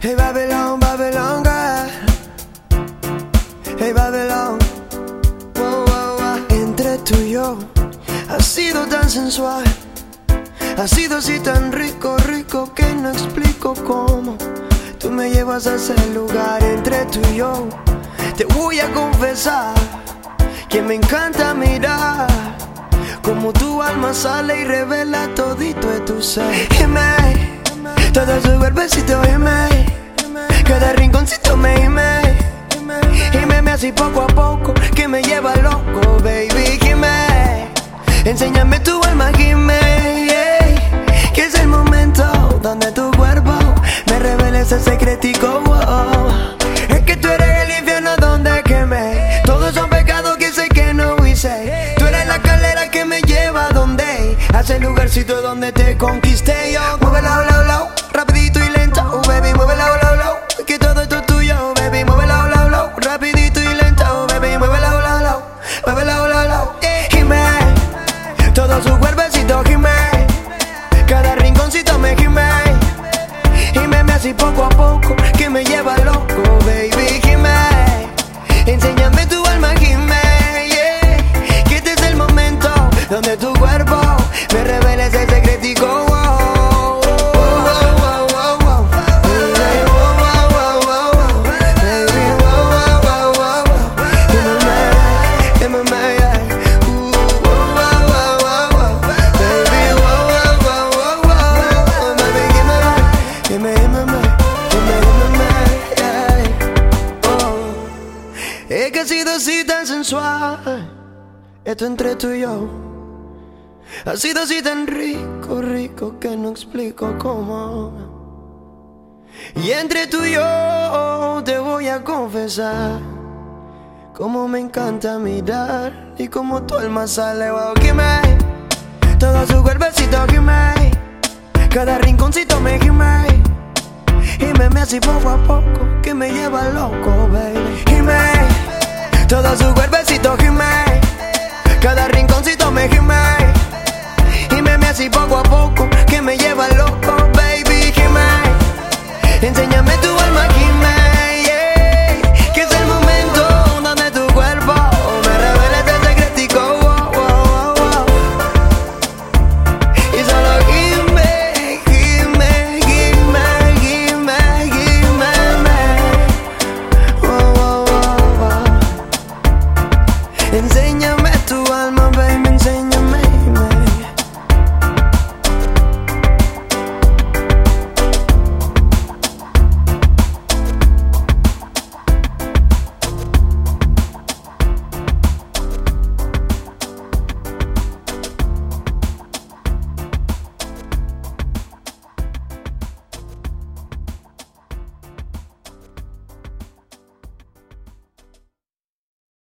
Hey Babylon, Babylon girl. Hey Babylon. Wow, wow, wow. Entre tú y yo ha sido tan sensual, ha sido así tan rico, rico que no explico cómo. Tú me llevas a ese lugar. Entre tú y yo te voy a confesar que me encanta mirar como tu alma sale y revela todito de tu ser. Gime, todo su cuerpecito gime, cada rinconcito me gime. Gime así poco a poco que me lleva loco, baby. Gime, enséñame tu alma, gime, yeah, que es el momento donde tu cuerpo me revela ese secretico. Oh, es que tú eres el infierno donde quemé todos son pecados que sé que no hice. Tú eres la escalera que me lleva donde, a ese lugarcito donde te conquisté yo. Muévela, la, la, rapidito y lento, oh baby, muévela, la, la, que todo esto es tuyo, baby, muévela, la, la, rapidito y lento, oh baby, muévela, la, la, muévela, la, la, gime, todo su cuerpecito gime, cada rinconcito me gime. Gime así poco a poco que me lleva loco, baby, gime, enséñame tu alma, gime, yeah, que este es el momento donde tu cuerpo me revela ese secretico. Oh, oh, oh, oh, oh, oh. Baby, oh, oh, oh, oh, oh. Baby, oh, oh, oh, oh, oh. Give me my, ooh, oh, oh, oh, oh, oh. Baby, oh, oh, oh, oh, oh. Baby, give me, yeah. Oh. Es que ha sido así tan sensual esto entre tú y yo. Ha sido así tan rico, rico que no explico cómo. Y entre tú y yo te voy a confesar cómo me encanta mirar y cómo tu alma sale. Wow, gime, todo su cuerpecito gime, cada rinconcito me gime. Gime así poco a poco que me lleva loco, baby. Gime, todo su cuerpecito gime, cada rinconcito me gime.